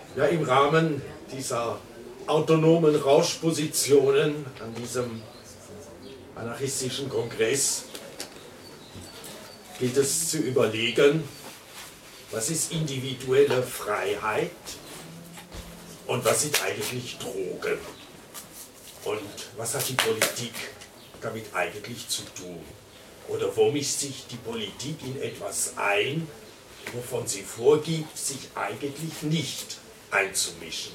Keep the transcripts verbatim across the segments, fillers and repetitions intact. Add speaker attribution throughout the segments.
Speaker 1: Ja, im Rahmen dieser autonomen Rauschpositionen an diesem anarchistischen Kongress gilt es zu überlegen, was ist individuelle Freiheit und was sind eigentlich Drogen und was hat die Politik damit eigentlich zu tun oder wo mischt sich die Politik in etwas ein, wovon sie vorgibt, sich eigentlich nicht einzumischen.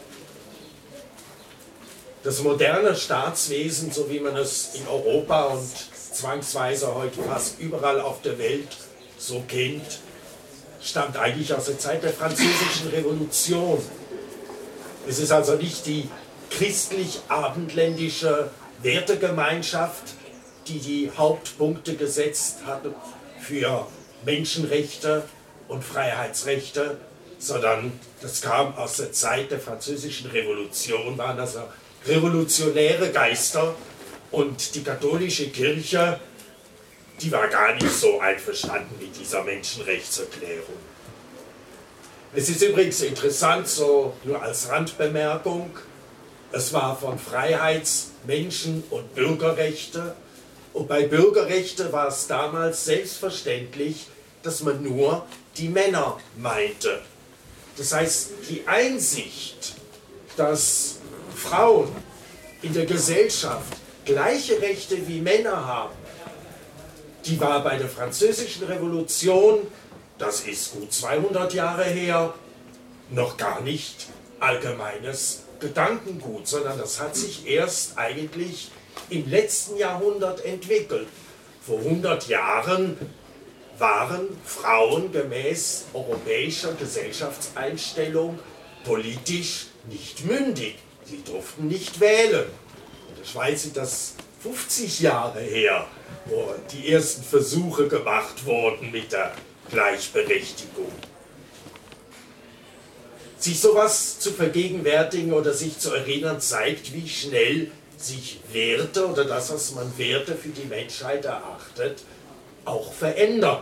Speaker 1: Das moderne Staatswesen, so wie man es in Europa und zwangsweise heute fast überall auf der Welt so kennt, stammt eigentlich aus der Zeit der Französischen Revolution. Es ist also nicht die christlich-abendländische Wertegemeinschaft, die die Hauptpunkte gesetzt hat für Menschenrechte und Freiheitsrechte, sondern das kam aus der Zeit der Französischen Revolution, waren also revolutionäre Geister, und die katholische Kirche, die war gar nicht so einverstanden mit dieser Menschenrechtserklärung. Es ist übrigens interessant, so nur als Randbemerkung, es war von Freiheits-, Menschen- und Bürgerrechte, und bei Bürgerrechte war es damals selbstverständlich, dass man nur die Männer meinte. Das heißt, die Einsicht, dass Frauen in der Gesellschaft gleiche Rechte wie Männer haben, die war bei der Französischen Revolution, das ist gut zweihundert Jahre her, noch gar nicht allgemeines Gedankengut, sondern das hat sich erst eigentlich im letzten Jahrhundert entwickelt. Vor hundert Jahren waren Frauen gemäß europäischer Gesellschaftseinstellung politisch nicht mündig. Sie durften nicht wählen. In der Schweiz sind das fünfzig Jahre her, wo die ersten Versuche gemacht wurden mit der Gleichberechtigung. Sich sowas zu vergegenwärtigen oder sich zu erinnern, zeigt, wie schnell sich Werte oder das, was man Werte für die Menschheit erachtet, auch verändern.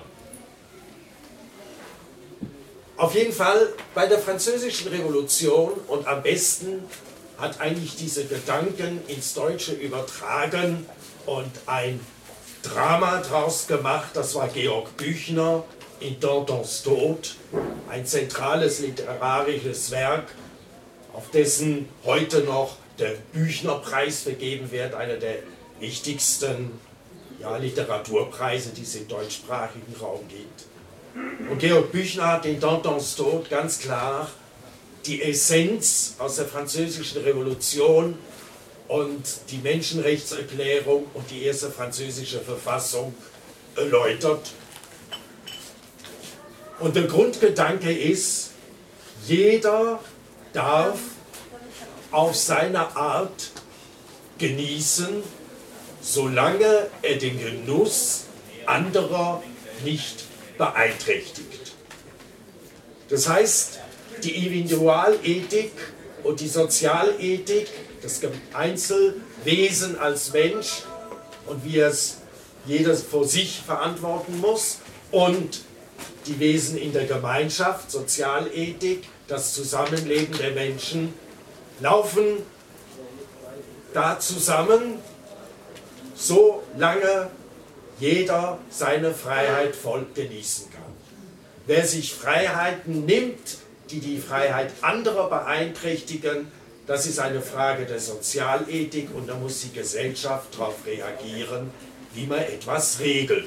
Speaker 1: Auf jeden Fall bei der Französischen Revolution, und am besten hat eigentlich diese Gedanken ins Deutsche übertragen und ein Drama draus gemacht, das war Georg Büchner in Dantons Tod, ein zentrales literarisches Werk, auf dessen heute noch der Büchnerpreis vergeben wird, einer der wichtigsten ja, Literaturpreise, die es im deutschsprachigen Raum gibt. Und Georg Büchner hat in Dantons Tod ganz klar die Essenz aus der Französischen Revolution und die Menschenrechtserklärung und die erste französische Verfassung erläutert. Und der Grundgedanke ist, jeder darf auf seine Art genießen, solange er den Genuss anderer nicht beeinträchtigt. Das heißt, die Individualethik und die Sozialethik, das Einzelwesen als Mensch und wie es jeder vor sich verantworten muss, und die Wesen in der Gemeinschaft, Sozialethik, das Zusammenleben der Menschen, laufen da zusammen, solange jeder seine Freiheit voll genießen kann. Wer sich Freiheiten nimmt, die die Freiheit anderer beeinträchtigen, das ist eine Frage der Sozialethik, und da muss die Gesellschaft darauf reagieren, wie man etwas regelt.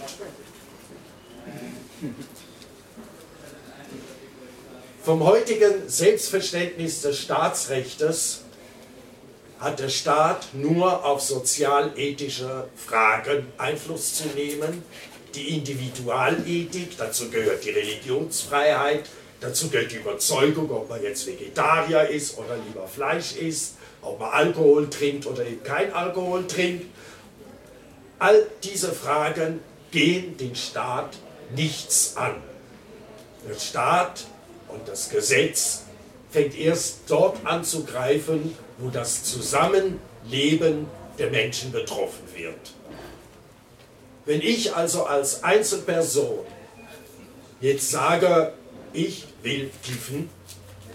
Speaker 1: Vom heutigen Selbstverständnis des Staatsrechtes hat der Staat nur auf sozialethische Fragen Einfluss zu nehmen. Die Individualethik, dazu gehört die Religionsfreiheit, dazu gehört die Überzeugung, ob man jetzt Vegetarier ist oder lieber Fleisch isst, ob man Alkohol trinkt oder eben kein Alkohol trinkt. All diese Fragen gehen den Staat nichts an. Der Staat und das Gesetz fängt erst dort an zu greifen, wo das Zusammenleben der Menschen betroffen wird. Wenn ich also als Einzelperson jetzt sage, ich will kiffen,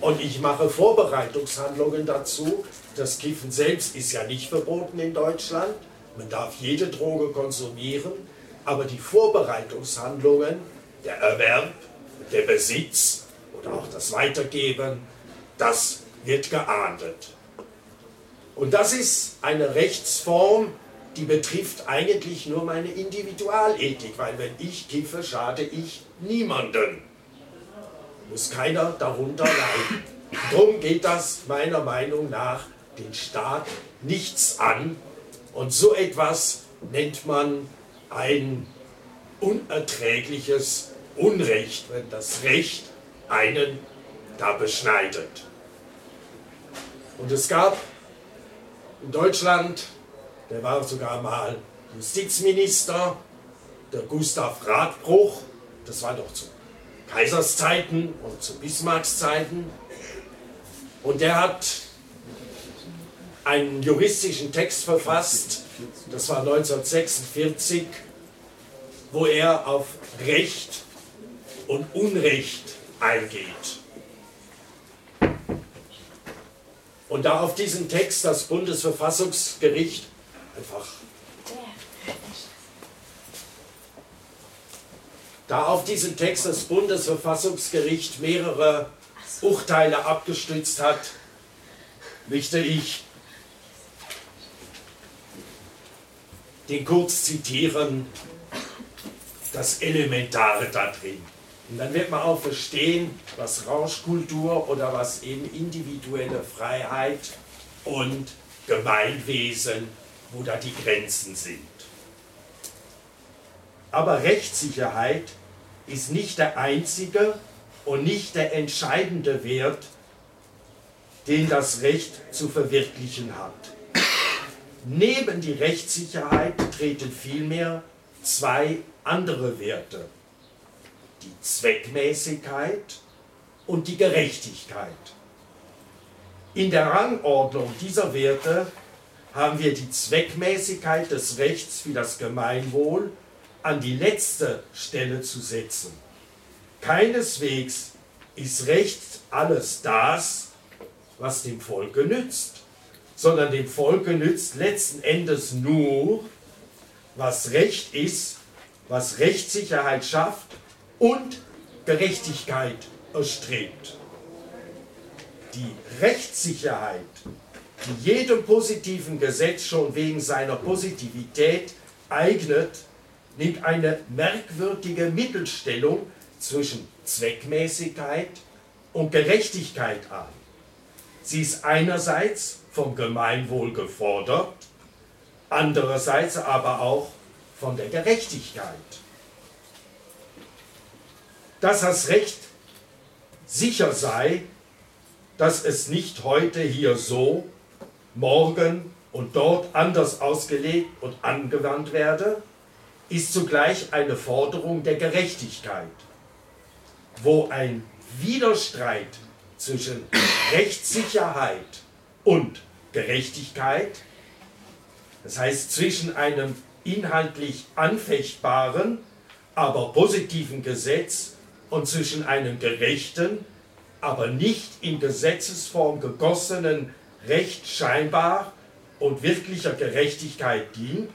Speaker 1: und ich mache Vorbereitungshandlungen dazu. Das Kiffen selbst ist ja nicht verboten in Deutschland. Man darf jede Droge konsumieren, aber die Vorbereitungshandlungen, der Erwerb, der Besitz oder auch das Weitergeben, das wird geahndet. Und das ist eine Rechtsform, die betrifft eigentlich nur meine Individualethik, weil wenn ich kiffe, schade ich niemanden. Muss keiner darunter leiden. Darum geht das meiner Meinung nach den Staat nichts an. Und so etwas nennt man ein unerträgliches Unrecht, wenn das Recht einen da beschneidet. Und es gab in Deutschland, der war sogar mal Justizminister, der Gustav Radbruch, das war doch zu Kaiserszeiten und zu Bismarckszeiten, und der hat einen juristischen Text verfasst, das war neunzehnhundertsechsundvierzig, wo er auf Recht und Unrecht eingeht. Und da auf diesen Text das Bundesverfassungsgericht einfach da auf diesen Text das Bundesverfassungsgericht mehrere Urteile abgestützt hat, möchte ich den kurz zitieren, das Elementare da drin. Und dann wird man auch verstehen, was Rauschkultur oder was eben individuelle Freiheit und Gemeinwesen, wo da die Grenzen sind. Aber Rechtssicherheit ist nicht der einzige und nicht der entscheidende Wert, den das Recht zu verwirklichen hat. Neben die Rechtssicherheit treten vielmehr zwei andere Werte: die Zweckmäßigkeit und die Gerechtigkeit. In der Rangordnung dieser Werte haben wir die Zweckmäßigkeit des Rechts für das Gemeinwohl an die letzte Stelle zu setzen. Keineswegs ist Recht alles das, was dem Volke nützt, sondern dem Volke nützt letzten Endes nur, was Recht ist, was Rechtssicherheit schafft und Gerechtigkeit erstrebt. Die Rechtssicherheit, die jedem positiven Gesetz schon wegen seiner Positivität eignet, nimmt eine merkwürdige Mittelstellung zwischen Zweckmäßigkeit und Gerechtigkeit an. Sie ist einerseits vom Gemeinwohl gefordert, andererseits aber auch von der Gerechtigkeit. Dass das Recht sicher sei, dass es nicht heute hier so, morgen und dort anders ausgelegt und angewandt werde, ist zugleich eine Forderung der Gerechtigkeit, wo ein Widerstreit zwischen Rechtssicherheit und Gerechtigkeit, das heißt zwischen einem inhaltlich anfechtbaren, aber positiven Gesetz und zwischen einem gerechten, aber nicht in Gesetzesform gegossenen Recht scheinbar und wirklicher Gerechtigkeit dient.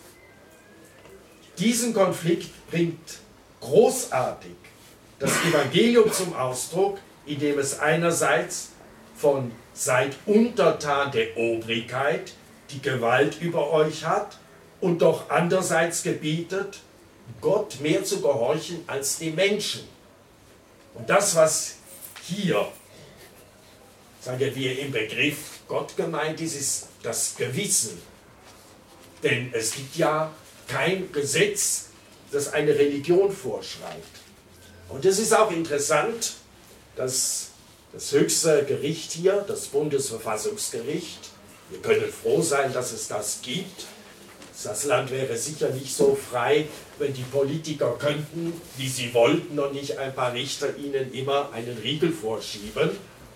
Speaker 1: Diesen Konflikt bringt großartig das Evangelium zum Ausdruck, indem es einerseits von seid untertan der Obrigkeit, die Gewalt über euch hat, und doch andererseits gebietet, Gott mehr zu gehorchen als die Menschen. Und das, was hier, sagen wir, im Begriff Gott gemeint ist, ist das Gewissen. Denn es gibt ja kein Gesetz, das eine Religion vorschreibt. Und es ist auch interessant, dass das höchste Gericht hier, das Bundesverfassungsgericht, wir können froh sein, dass es das gibt. Das Land wäre sicher nicht so frei, wenn die Politiker könnten, wie sie wollten, und nicht ein paar Richter ihnen immer einen Riegel vorschieben.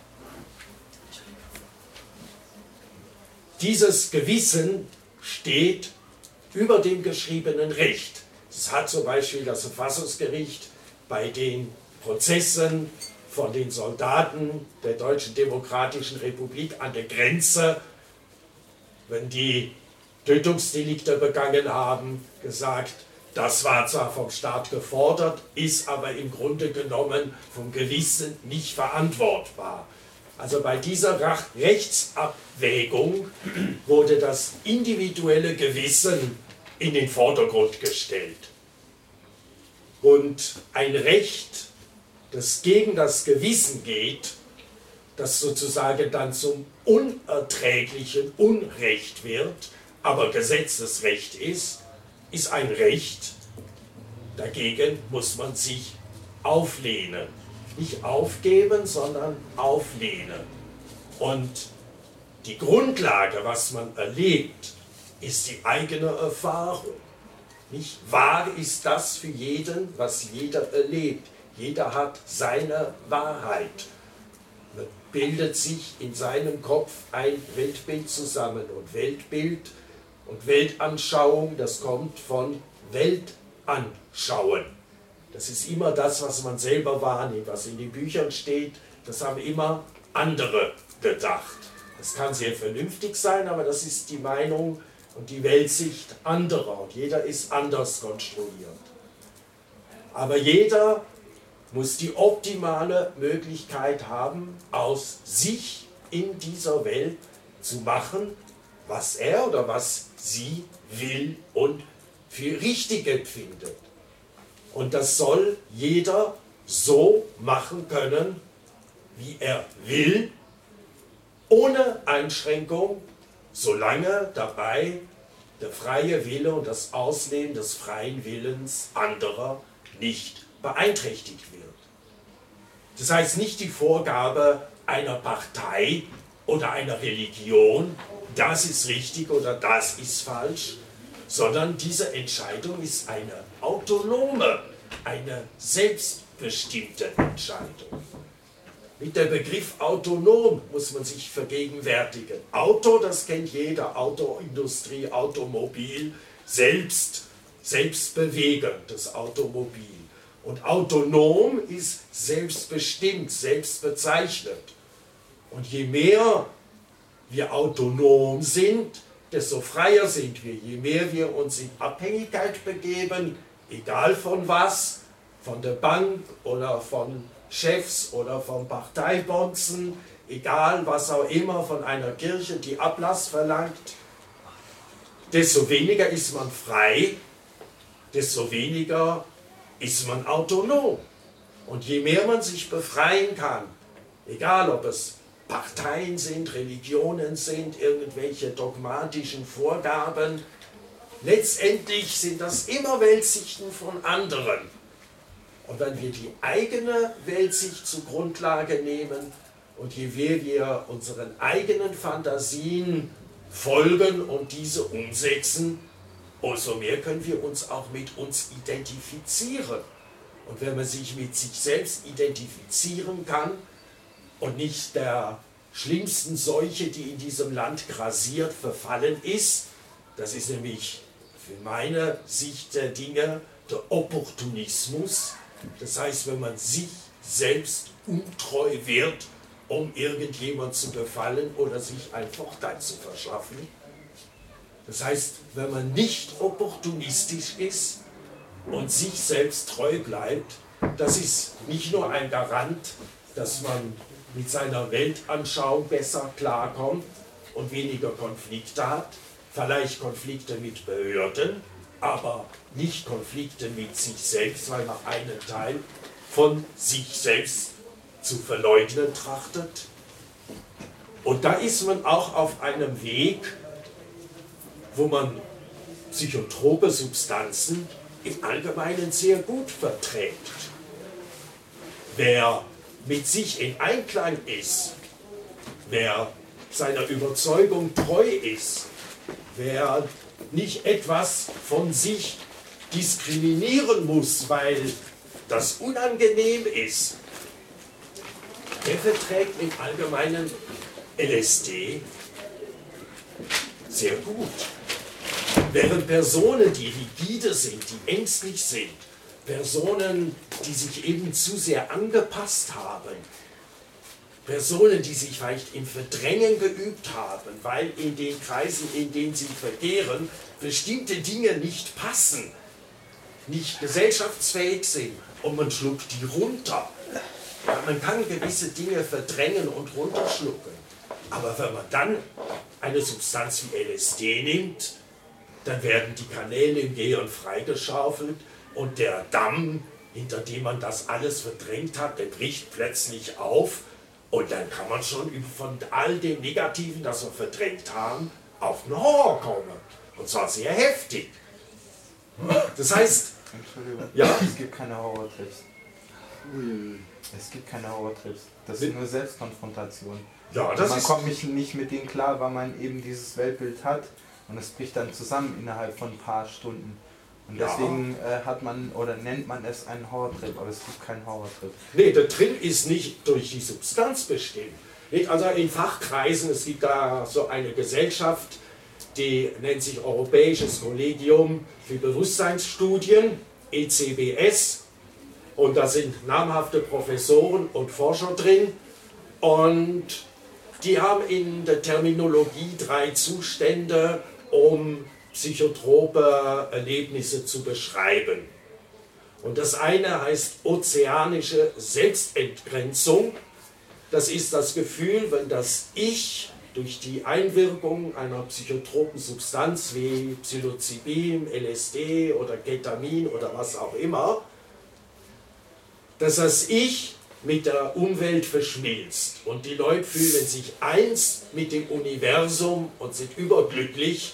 Speaker 1: Dieses Gewissen steht über dem geschriebenen Recht. Das hat zum Beispiel das Verfassungsgericht bei den Prozessen von den Soldaten der Deutschen Demokratischen Republik an der Grenze, wenn die Tötungsdelikte begangen haben, gesagt, das war zwar vom Staat gefordert, ist aber im Grunde genommen vom Gewissen nicht verantwortbar. Also bei dieser Rechtsabwägung wurde das individuelle Gewissen in den Vordergrund gestellt. Und ein Recht, das gegen das Gewissen geht, das sozusagen dann zum unerträglichen Unrecht wird, aber Gesetzesrecht ist, ist ein Recht, dagegen muss man sich auflehnen. Nicht aufgeben, sondern auflehnen. Und die Grundlage, was man erlebt, ist die eigene Erfahrung. Nicht wahr ist das für jeden, was jeder erlebt. Jeder hat seine Wahrheit. Man bildet sich in seinem Kopf ein Weltbild zusammen. Und Weltbild und Weltanschauung, das kommt von Weltanschauen. Das ist immer das, was man selber wahrnimmt, was in den Büchern steht. Das haben immer andere gedacht. Das kann sehr vernünftig sein, aber das ist die Meinung und die Weltsicht anderer. Und jeder ist anders konstruiert. Aber jeder muss die optimale Möglichkeit haben, aus sich in dieser Welt zu machen, was er oder was sie will und für richtig empfindet. Und das soll jeder so machen können, wie er will, ohne Einschränkung, solange dabei der freie Wille und das Ausleben des freien Willens anderer nicht beeinträchtigt wird. Das heißt nicht die Vorgabe einer Partei oder einer Religion, das ist richtig oder das ist falsch, sondern diese Entscheidung ist eine autonome, eine selbstbestimmte Entscheidung. Mit dem Begriff autonom muss man sich vergegenwärtigen. Auto, das kennt jeder, Autoindustrie, Automobil, selbst, selbstbewegend, das Automobil. Und autonom ist selbstbestimmt, selbstbezeichnet. Und je mehr wir autonom sind, desto freier sind wir. Je mehr wir uns in Abhängigkeit begeben, egal von was, von der Bank oder von Chefs oder von Parteibonzen, egal was auch immer, von einer Kirche, die Ablass verlangt, desto weniger ist man frei, desto weniger ist man autonom. Und je mehr man sich befreien kann, egal ob es Parteien sind, Religionen sind, irgendwelche dogmatischen Vorgaben, letztendlich sind das immer Weltsichten von anderen. Und wenn wir die eigene Weltsicht zur Grundlage nehmen und je mehr wir unseren eigenen Fantasien folgen und diese umsetzen, umso mehr können wir uns auch mit uns identifizieren. Und wenn man sich mit sich selbst identifizieren kann und nicht der schlimmsten Seuche, die in diesem Land grassiert, verfallen ist, das ist nämlich für meine Sicht der Dinge der Opportunismus. Das heißt, wenn man sich selbst untreu wird, um irgendjemand zu gefallen oder sich einen Vorteil zu verschaffen. Das heißt, wenn man nicht opportunistisch ist und sich selbst treu bleibt, das ist nicht nur ein Garant, dass man mit seiner Weltanschauung besser klarkommt und weniger Konflikte hat, vielleicht Konflikte mit Behörden, aber nicht Konflikte mit sich selbst, weil man einen Teil von sich selbst zu verleugnen trachtet. Und da ist man auch auf einem Weg, wo man psychotrope Substanzen im Allgemeinen sehr gut verträgt. Wer mit sich in Einklang ist, wer seiner Überzeugung treu ist, wer nicht etwas von sich diskriminieren muss, weil das unangenehm ist, der verträgt im Allgemeinen L S D sehr gut. Während Personen, die rigide sind, die ängstlich sind, Personen, die sich eben zu sehr angepasst haben, Personen, die sich vielleicht im Verdrängen geübt haben, weil in den Kreisen, in denen sie verkehren, bestimmte Dinge nicht passen, nicht gesellschaftsfähig sind und man schluckt die runter. Ja, man kann gewisse Dinge verdrängen und runterschlucken, aber wenn man dann eine Substanz wie L S D nimmt, dann werden die Kanäle im Gehirn freigeschaufelt und der Damm, hinter dem man das alles verdrängt hat, der bricht plötzlich auf und dann kann man schon von all dem Negativen, das wir verdrängt haben, auf den Horror kommen. Und zwar sehr heftig. Das heißt...
Speaker 2: Entschuldigung,
Speaker 1: ja?
Speaker 2: Es gibt keine Horrortrips. Es gibt keine Horrortrips. Das ist nur Selbstkonfrontation.
Speaker 1: Ja, das
Speaker 2: man
Speaker 1: ist
Speaker 2: kommt nicht, nicht mit denen klar, weil man eben dieses Weltbild hat und es bricht dann zusammen innerhalb von ein paar Stunden. Und deswegen ja. äh, hat man oder nennt man es einen Horrortrip, aber es gibt keinen Horrortrip.
Speaker 1: Nee, der Trip ist nicht durch die Substanz bestimmt. Nicht? Also in Fachkreisen, es gibt da so eine Gesellschaft, die nennt sich Europäisches Kollegium für Bewusstseinsstudien, E C B S. Und da sind namhafte Professoren und Forscher drin. Und die haben in der Terminologie drei Zustände, um psychotrope Erlebnisse zu beschreiben. Und das eine heißt ozeanische Selbstentgrenzung. Das ist das Gefühl, wenn das Ich durch die Einwirkung einer psychotropen Substanz wie Psilocybin, L S D oder Ketamin oder was auch immer, dass das Ich mit der Umwelt verschmilzt und die Leute fühlen sich eins mit dem Universum und sind überglücklich.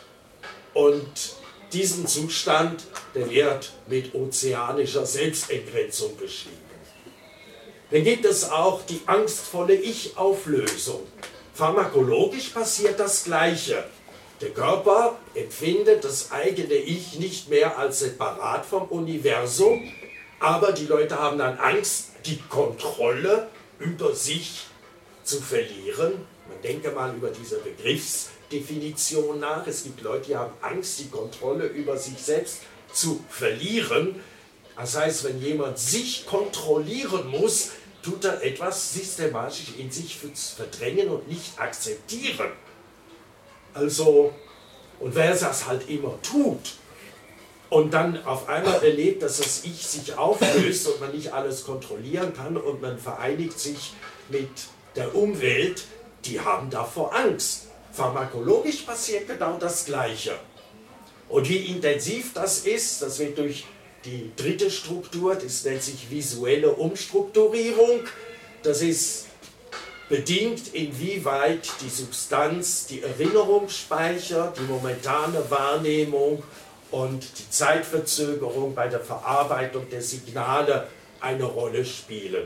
Speaker 1: Und diesen Zustand, der wird mit ozeanischer Selbstentgrenzung beschrieben. Dann gibt es auch die angstvolle Ich-Auflösung. Pharmakologisch passiert das Gleiche. Der Körper empfindet das eigene Ich nicht mehr als separat vom Universum, aber die Leute haben dann Angst, die Kontrolle über sich zu verlieren. Man denke mal über diese Begriffsdefinition nach. Es gibt Leute, die haben Angst, die Kontrolle über sich selbst zu verlieren. Das heißt, wenn jemand sich kontrollieren muss, tut er etwas systematisch in sich verdrängen und nicht akzeptieren. Also, und wer das halt immer tut und dann auf einmal erlebt, dass das Ich sich auflöst und man nicht alles kontrollieren kann und man vereinigt sich mit der Umwelt, die haben davor Angst. Pharmakologisch passiert genau das Gleiche. Und wie intensiv das ist, das wird durch die dritte Struktur, das nennt sich visuelle Umstrukturierung. Das ist bedingt, inwieweit die Substanz die Erinnerung speichert, die momentane Wahrnehmung und die Zeitverzögerung bei der Verarbeitung der Signale eine Rolle spielen.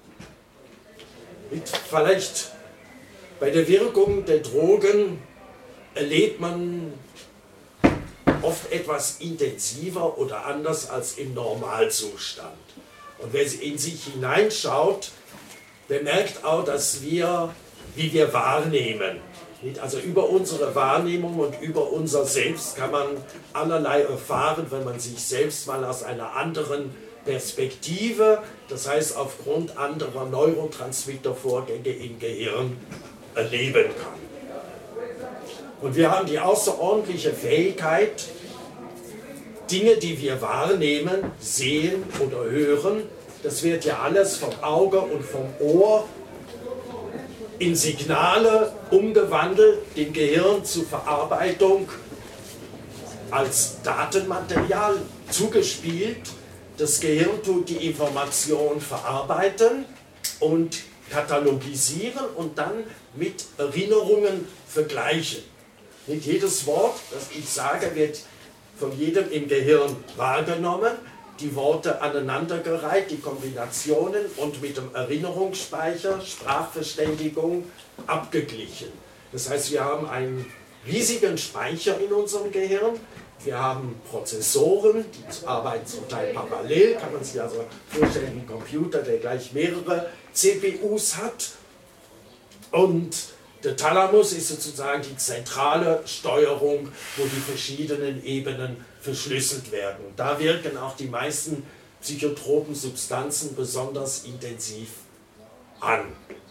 Speaker 1: Mit vielleicht bei der Wirkung der Drogen erlebt man oft etwas intensiver oder anders als im Normalzustand. Und wer in sich hineinschaut, der merkt auch, dass wir, wie wir wahrnehmen, also über unsere Wahrnehmung und über unser Selbst kann man allerlei erfahren, wenn man sich selbst mal aus einer anderen Perspektive, das heißt aufgrund anderer Neurotransmittervorgänge im Gehirn, erleben kann. Und wir haben die außerordentliche Fähigkeit, Dinge, die wir wahrnehmen, sehen oder hören, das wird ja alles vom Auge und vom Ohr in Signale umgewandelt, dem Gehirn zur Verarbeitung als Datenmaterial zugespielt. Das Gehirn tut die Information verarbeiten und katalogisieren und dann mit Erinnerungen vergleichen. Nicht jedes Wort, das ich sage, wird von jedem im Gehirn wahrgenommen, die Worte aneinandergereiht, die Kombinationen und mit dem Erinnerungsspeicher, Sprachverständigung abgeglichen. Das heißt, wir haben einen riesigen Speicher in unserem Gehirn, wir haben Prozessoren, die arbeiten zum Teil parallel, kann man sich also vorstellen, wie ein Computer, der gleich mehrere C P Us hat. Und Der Thalamus ist sozusagen die zentrale Steuerung, wo die verschiedenen Ebenen verschlüsselt werden. Und da wirken auch die meisten psychotropen Substanzen besonders intensiv an.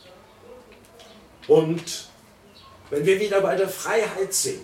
Speaker 1: Und wenn wir wieder bei der Freiheit sind,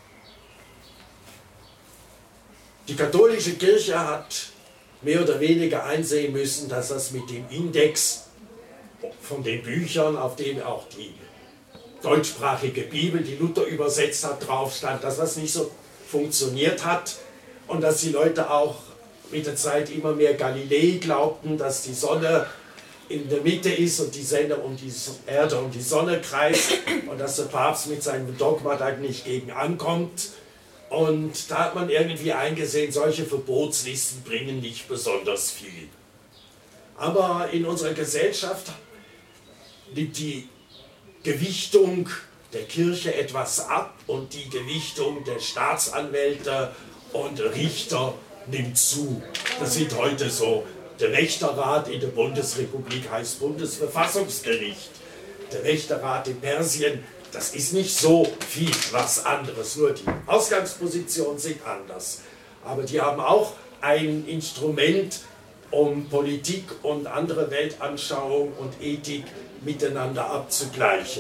Speaker 1: die katholische Kirche hat mehr oder weniger einsehen müssen, dass das mit dem Index von den Büchern, auf denen auch die deutschsprachige Bibel, die Luther übersetzt hat, drauf stand, dass das nicht so funktioniert hat und dass die Leute auch mit der Zeit immer mehr Galilei glaubten, dass die Sonne in der Mitte ist und die Sonne um die Erde um die Sonne kreist und dass der Papst mit seinem Dogma da nicht gegen ankommt. Und da hat man irgendwie eingesehen, solche Verbotslisten bringen nicht besonders viel. Aber in unserer Gesellschaft liegt die Gewichtung der Kirche etwas ab und die Gewichtung der Staatsanwälte und Richter nimmt zu. Das sind heute so, der Wächterrat in der Bundesrepublik heißt Bundesverfassungsgericht. Der Wächterrat in Persien, das ist nicht so viel was anderes, nur die Ausgangspositionen sind anders. Aber die haben auch ein Instrument, um Politik und andere Weltanschauung und Ethik miteinander abzugleichen.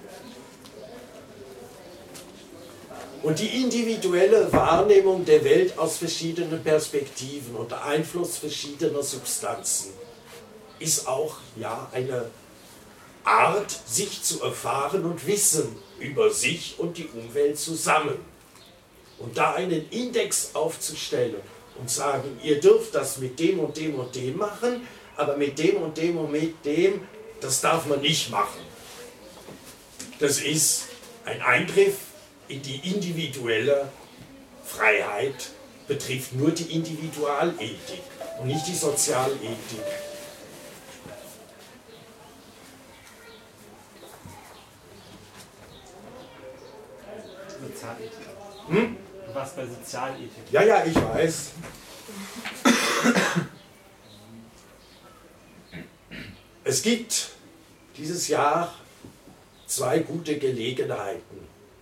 Speaker 1: Und die individuelle Wahrnehmung der Welt aus verschiedenen Perspektiven unter Einfluss verschiedener Substanzen ist auch ja, eine Art, sich zu erfahren und Wissen über sich und die Umwelt zusammen. Und da einen Index aufzustellen und sagen, ihr dürft das mit dem und dem und dem machen, aber mit dem und dem und mit dem, das darf man nicht machen. Das ist ein Eingriff in die individuelle Freiheit, betrifft nur die Individualethik und nicht die Sozialethik.
Speaker 3: Sozialethik.
Speaker 1: Hm?
Speaker 3: Du warst bei Sozialethik.
Speaker 1: Ja, ja, ich weiß. Es gibt dieses Jahr zwei gute Gelegenheiten,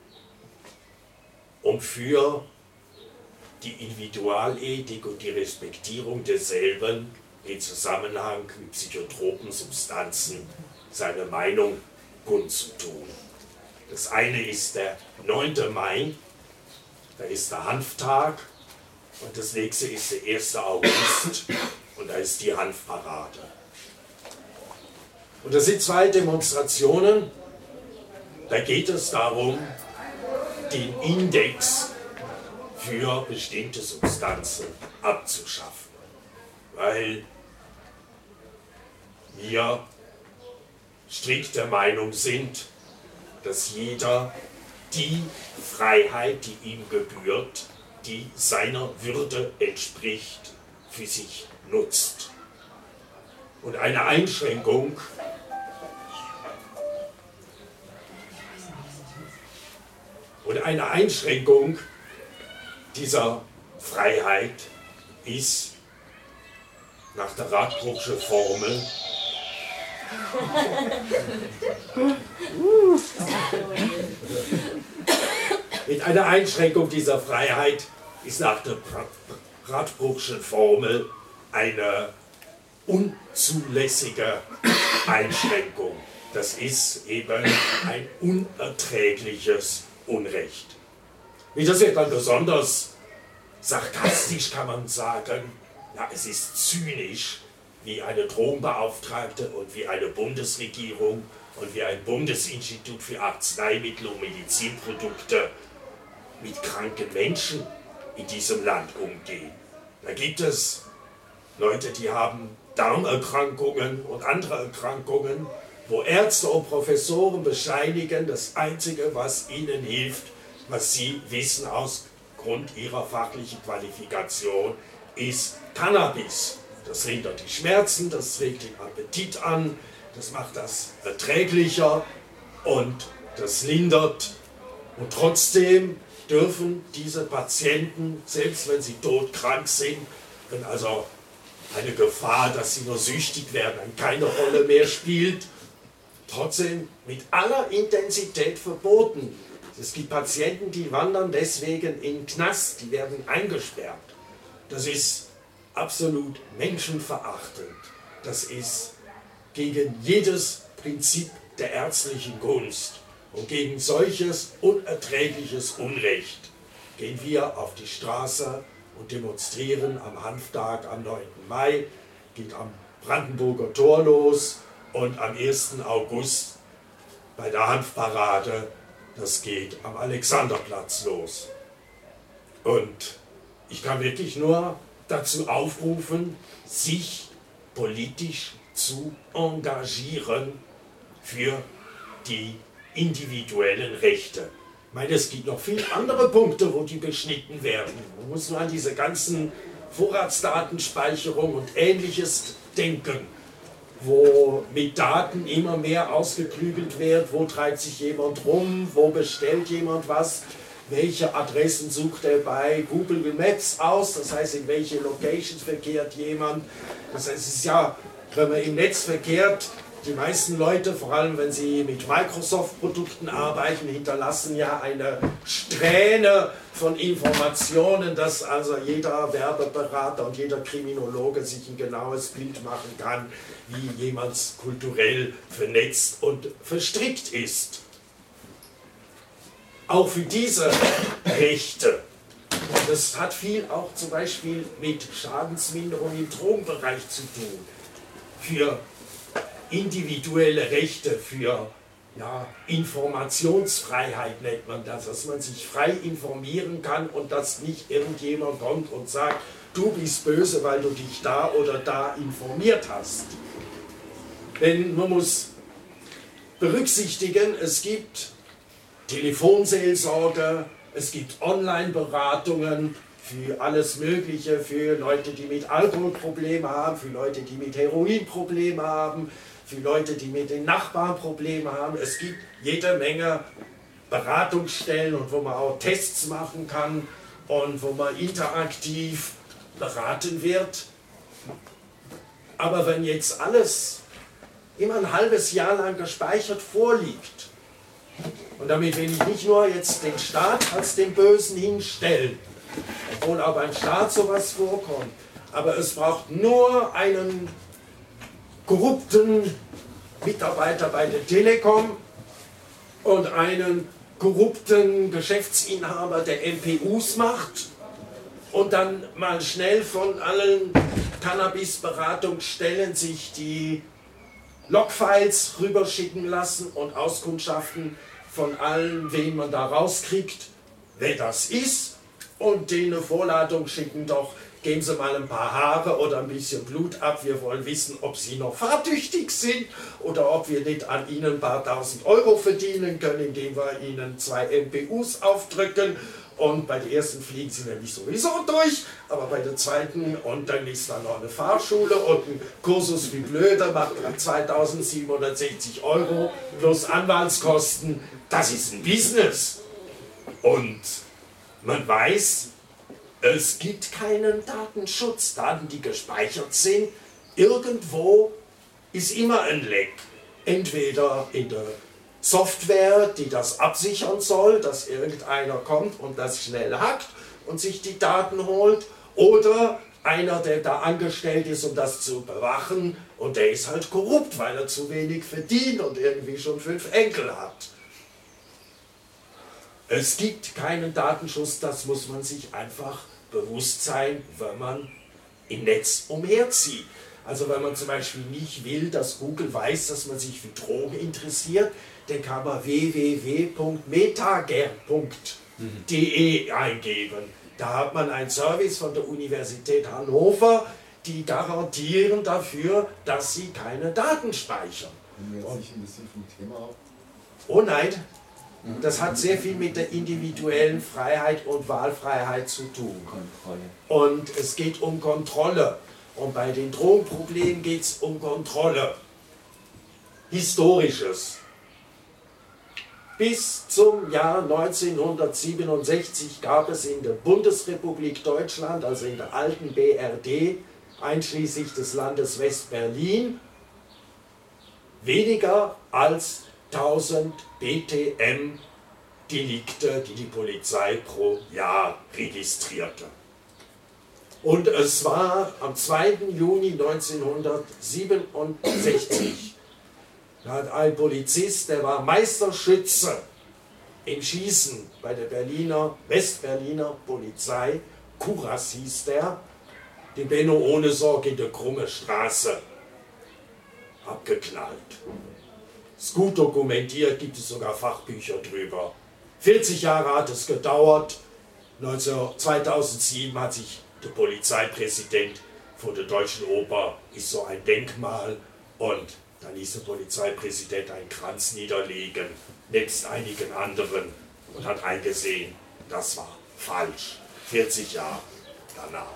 Speaker 1: um für die Individualethik und die Respektierung derselben in Zusammenhang mit psychotropen Substanzen seine Meinung kundzutun. Das eine ist der neunte Mai, da ist der Hanftag, und das nächste ist der erste August und da ist die Hanfparade. Und das sind zwei Demonstrationen, da geht es darum, den Index für bestimmte Substanzen abzuschaffen. Weil wir strikt der Meinung sind, dass jeder die Freiheit, die ihm gebührt, die seiner Würde entspricht, für sich nutzt. Und eine Einschränkung und eine Einschränkung dieser Freiheit ist nach der Radbruchsche Formel mit einer Einschränkung dieser Freiheit ist nach der Radbruchschen Formel eine unzulässige Einschränkung. Das ist eben ein unerträgliches Unrecht. Wie das wird dann besonders sarkastisch, kann man sagen, ja, es ist zynisch, wie eine Drogenbeauftragte und wie eine Bundesregierung und wie ein Bundesinstitut für Arzneimittel und Medizinprodukte mit kranken Menschen in diesem Land umgehen. Da gibt es Leute, die haben Darmerkrankungen und andere Erkrankungen, wo Ärzte und Professoren bescheinigen, das Einzige, was ihnen hilft, was sie wissen aus Grund ihrer fachlichen Qualifikation, ist Cannabis. Das lindert die Schmerzen, das regt den Appetit an, das macht das erträglicher und das lindert. Und trotzdem dürfen diese Patienten, selbst wenn sie todkrank sind, wenn also eine Gefahr, dass sie nur süchtig werden, keine Rolle mehr spielt, trotzdem mit aller Intensität verboten. Es gibt Patienten, die wandern deswegen in den Knast, die werden eingesperrt. Das ist absolut menschenverachtend. Das ist gegen jedes Prinzip der ärztlichen Kunst. Und gegen solches unerträgliches Unrecht gehen wir auf die Straße und demonstrieren am Hanftag am neunten Mai, geht am Brandenburger Tor los und am ersten August bei der Hanfparade, das geht am Alexanderplatz los. Und ich kann wirklich nur dazu aufrufen, sich politisch zu engagieren für die individuellen Rechte. Ich meine, es gibt noch viele andere Punkte, wo die beschnitten werden. Man muss nur an diese ganzen Vorratsdatenspeicherung und Ähnliches denken, wo mit Daten immer mehr ausgeklügelt wird, wo treibt sich jemand rum, wo bestellt jemand was, welche Adressen sucht er bei Google Maps aus, das heißt, in welche Locations verkehrt jemand. Das heißt, es ist ja, wenn man im Netz verkehrt, die meisten Leute, vor allem wenn sie mit Microsoft-Produkten arbeiten, hinterlassen ja eine Strähne von Informationen, dass also jeder Werbeberater und jeder Kriminologe sich ein genaues Bild machen kann, wie jemand kulturell vernetzt und verstrickt ist. Auch für diese Rechte, das hat viel auch zum Beispiel mit Schadensminderung im Drogenbereich zu tun, für individuelle Rechte, für ja, Informationsfreiheit nennt man das, dass man sich frei informieren kann und dass nicht irgendjemand kommt und sagt, du bist böse, weil du dich da oder da informiert hast. Denn man muss berücksichtigen, es gibt Telefonseelsorge, es gibt Online-Beratungen für alles Mögliche, für Leute, die mit Alkoholprobleme haben, für Leute, die mit Heroinprobleme haben, für Leute, die mit den Nachbarn Probleme haben. Es gibt jede Menge Beratungsstellen und wo man auch Tests machen kann und wo man interaktiv beraten wird. Aber wenn jetzt alles immer ein halbes Jahr lang gespeichert vorliegt, und damit will ich nicht nur jetzt den Staat als den Bösen hinstellen, obwohl auch beim Staat sowas vorkommt, aber es braucht nur einen korrupten Mitarbeiter bei der Telekom und einen korrupten Geschäftsinhaber der M P Us macht und dann mal schnell von allen Cannabis-Beratungsstellen sich die Logfiles rüberschicken lassen und Auskundschaften von allen, wen man da rauskriegt, wer das ist, und denen eine Vorladung schicken, doch geben Sie mal ein paar Haare oder ein bisschen Blut ab, wir wollen wissen, ob Sie noch fahrtüchtig sind oder ob wir nicht an Ihnen ein paar tausend Euro verdienen können, indem wir Ihnen zwei M P Us aufdrücken. Und bei der ersten fliegen sie nämlich sowieso durch, aber bei der zweiten, und dann ist da noch eine Fahrschule und ein Kursus wie blöde, macht zweitausendsiebenhundertsechzig Euro plus Anwaltskosten. Das ist ein Business. Und man weiß, es gibt keinen Datenschutz. Daten, die gespeichert sind, irgendwo ist immer ein Leck. Entweder in der Software, die das absichern soll, dass irgendeiner kommt und das schnell hackt und sich die Daten holt, oder einer, der da angestellt ist, um das zu bewachen, und der ist halt korrupt, weil er zu wenig verdient und irgendwie schon fünf Enkel hat. Es gibt keinen Datenschutz, das muss man sich einfach bewusst sein, wenn man im Netz umherzieht. Also wenn man zum Beispiel nicht will, dass Google weiß, dass man sich für Drogen interessiert, dann kann man w w w punkt metager punkt de eingeben. Da hat man einen Service von der Universität Hannover, die garantieren dafür, dass sie keine Daten speichern.
Speaker 3: Nehmen wir jetzt nicht ein bisschen vom Thema ab?
Speaker 1: Oh nein, das hat sehr viel mit der individuellen Freiheit und Wahlfreiheit zu tun. Und es geht um Kontrolle. Und bei den Drogenproblemen geht es um Kontrolle. Historisches. Bis zum Jahr neunzehnhundertsiebenundsechzig gab es in der Bundesrepublik Deutschland, also in der alten B R D, einschließlich des Landes West-Berlin, weniger als tausend B T M-Delikte, die die Polizei pro Jahr registrierte. Und es war am zweiten Juni neunzehnhundertsiebenundsechzig, da hat ein Polizist, der war Meisterschütze im Schießen bei der Berliner, Westberliner Polizei, Kuras hieß der, den Benno ohne Sorge in der Krumme Straße abgeknallt. Ist gut dokumentiert, gibt es sogar Fachbücher drüber. vierzig Jahre hat es gedauert, zweitausendsieben hat sich der Polizeipräsident von der Deutschen Oper, ist so ein Denkmal, und dann ließ der Polizeipräsident einen Kranz niederlegen, nebst einigen anderen, und hat eingesehen, das war falsch. vierzig Jahre danach.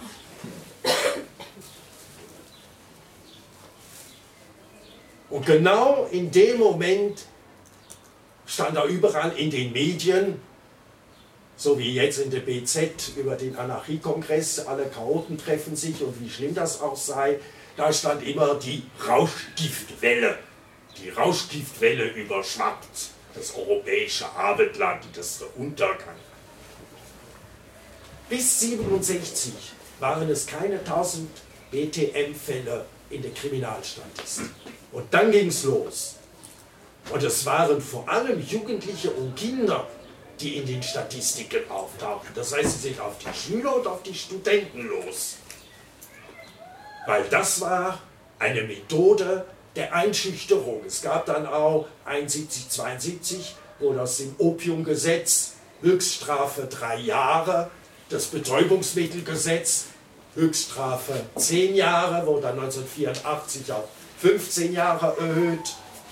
Speaker 1: Und genau in dem Moment stand da überall in den Medien, so wie jetzt in der B Z über den Anarchiekongress, alle Chaoten treffen sich und wie schlimm das auch sei, da stand immer die Rauschgiftwelle. Die Rauschgiftwelle überschwappt das europäische Abendland, das ist der Untergang. Bis siebenundsechzig waren es keine tausend B T M-Fälle in der Kriminalstatistik. Und dann ging es los. Und es waren vor allem Jugendliche und Kinder, die in den Statistiken auftauchten. Das heißt, sie sind auf die Schüler und auf die Studenten los. Weil das war eine Methode der Einschüchterung. Es gab dann auch einundsiebzig, zweiundsiebzig, wo das im Opiumgesetz, Höchststrafe drei Jahre, das Betäubungsmittelgesetz, Höchststrafe zehn Jahre, wurde dann neunzehnhundertvierundachtzig auf fünfzehn Jahre erhöht.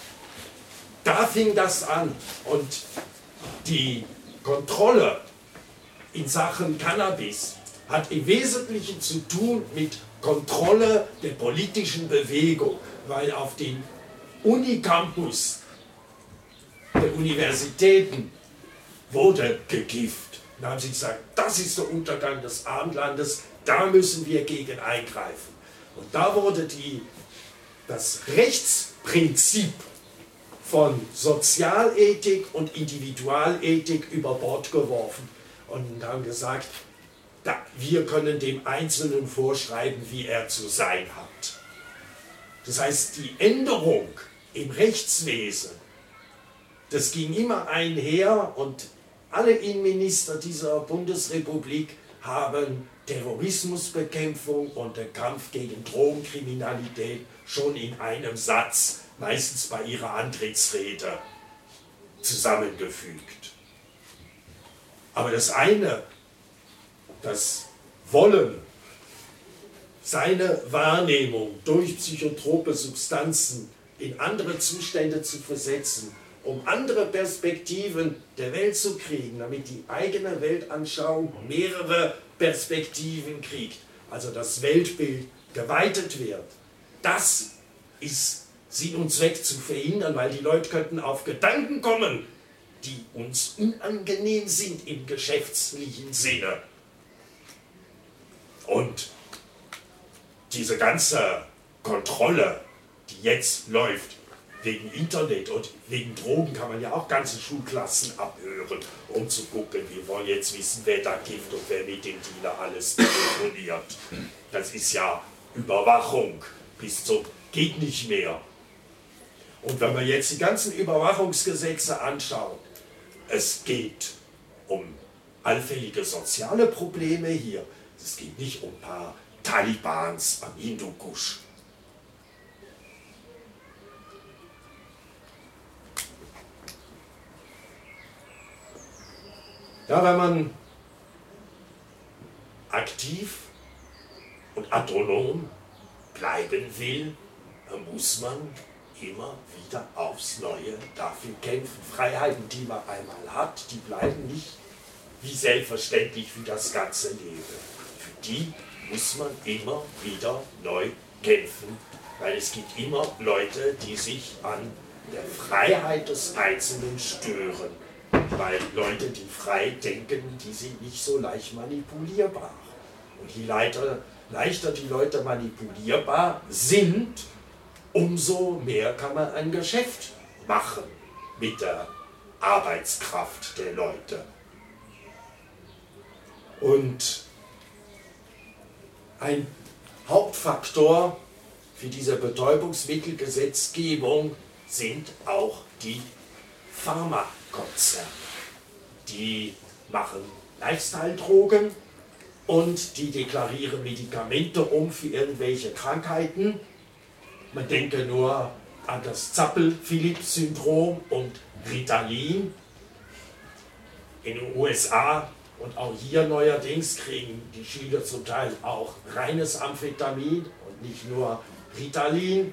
Speaker 1: Da fing das an, und die Kontrolle in Sachen Cannabis hat im Wesentlichen zu tun mit Kontrolle der politischen Bewegung, weil auf den Unicampus der Universitäten wurde gekifft. Da haben sie gesagt, das ist der Untergang des Abendlandes, da müssen wir gegen eingreifen. Und da wurde die, das Rechtsprinzip von Sozialethik und Individualethik über Bord geworfen und haben gesagt, da, wir können dem Einzelnen vorschreiben, wie er zu sein hat. Das heißt, die Änderung im Rechtswesen, das ging immer einher, und alle Innenminister dieser Bundesrepublik haben Terrorismusbekämpfung und den Kampf gegen Drogenkriminalität schon in einem Satz, meistens bei ihrer Antrittsrede, zusammengefügt. Aber das eine, das Wollen, seine Wahrnehmung durch psychotrope Substanzen in andere Zustände zu versetzen, um andere Perspektiven der Welt zu kriegen, damit die eigene Weltanschauung mehrere Perspektiven kriegt, also das Weltbild geweitet wird. Das ist Sinn und Zweck zu verhindern, weil die Leute könnten auf Gedanken kommen, die uns unangenehm sind im geschäftlichen Sinne. Und diese ganze Kontrolle, die jetzt läuft, wegen Internet und wegen Drogen, kann man ja auch ganze Schulklassen abhören, um zu gucken, wir wollen jetzt wissen, wer da kifft und wer mit dem Dealer alles telefoniert. Das ist ja Überwachung bis zum geht nicht mehr. Und wenn man jetzt die ganzen Überwachungsgesetze anschaut, es geht um allfällige soziale Probleme hier. Es geht nicht um ein paar Talibans am Hindukusch. Ja, wenn man aktiv und autonom bleiben will, dann muss man immer wieder aufs Neue dafür kämpfen. Freiheiten, die man einmal hat, die bleiben nicht wie selbstverständlich für das ganze Leben. Für die muss man immer wieder neu kämpfen, weil es gibt immer Leute, die sich an der Freiheit des Einzelnen stören, weil Leute, die frei denken, die sind nicht so leicht manipulierbar. Und je leichter, leichter die Leute manipulierbar sind, umso mehr kann man ein Geschäft machen mit der Arbeitskraft der Leute. Und ein Hauptfaktor für diese Betäubungsmittelgesetzgebung sind auch die Pharmakonzerne. Die machen Lifestyle-Drogen und die deklarieren Medikamente um für irgendwelche Krankheiten. Man denke nur an das Zappel-Phillips-Syndrom und Ritalin. In den U S A und auch hier neuerdings kriegen die Schüler zum Teil auch reines Amphetamin und nicht nur Ritalin.